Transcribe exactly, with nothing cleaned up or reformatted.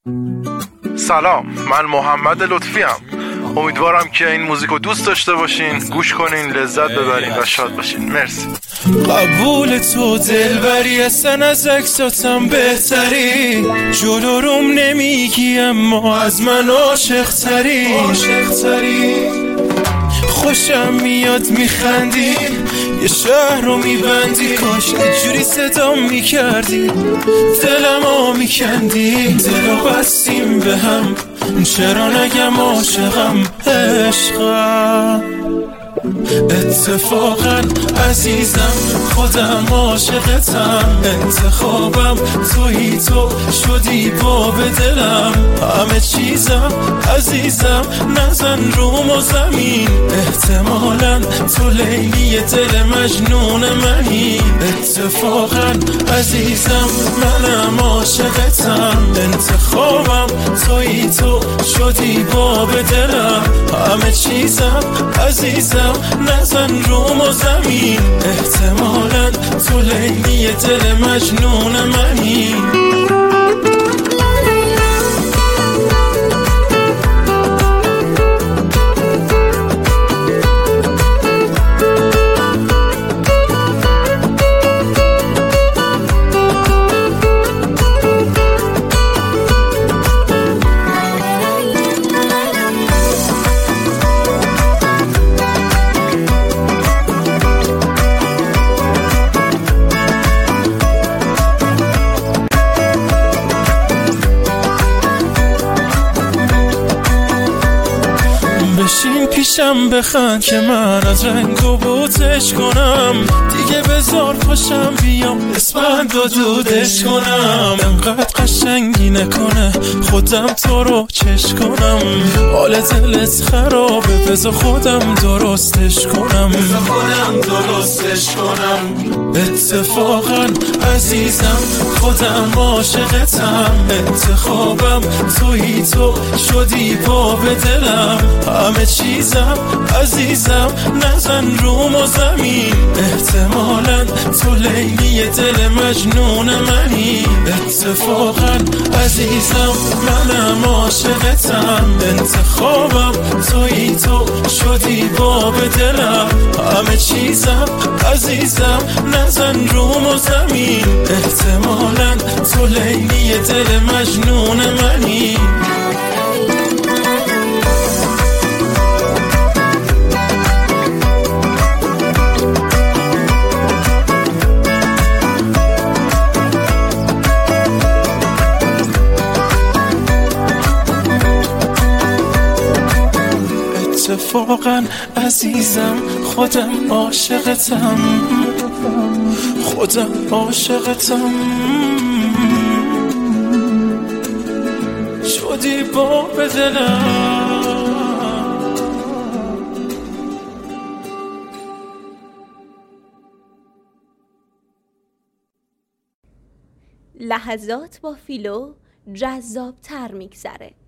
سلام، من محمد لطفی ام. امیدوارم که این موزیک رو دوست داشته باشین، گوش کنین، لذت ببرین و شاد باشین. مرسی. قبول تو دلبری اصلا از عکساتم بهتری، جلو روم نمیگی اما از من عاشق تری. خوشم میاد میخندی، یه شهر رو میبندی، کاش یه جوری صدام میکردی، دلمو میکندی. دلو بستیم به هم، چرا نگم عاشقم عشقم. اتفاقا عزیزم خودم عاشقتم، انتخابم تویی، تو شدی باب دلم. همه چیزم عزیزم نزن روم و زمین، احتمالا تو لیلی دل مجنون منی. اتفاقا عزیزم منم عاشقتم، انتخابم تویی، تو شدی باب دلم. همه چیزم عزیزم نزن روم و زمین، احتمالا تو لیلی دل مجنون منی. بشین پیشم بخند که من از رنگ و بوتش کنم، دیگه بذار پاشم بیام اسفند و دودش کنم. انقدر قشنگی نکنه خودم تو رو چش کنم، حال دلت خرابه بذار خودم درستش کنم، بذار خودم درستش کنم. اتفاقا عزیزم خودم عاشقتم، انتخابم تویی، تو شدی باب دلم. همه چیزم عزیزم نزن روم و زمین، احتمالا تو لیلی دل مجنون منی. اتفاقا عزیزم منم عاشقتم، انتخابم تویی، تو شدی باب دلم. همه چیزم عزیزم نزن روم و زمین، احتمالا تو لیلی دل مجنون منی. اتفاقا عزیزم خودم عاشقتم، خودم عاشقتم، شدی باب دلم. لحظات با فیلو جذاب تر میگذره.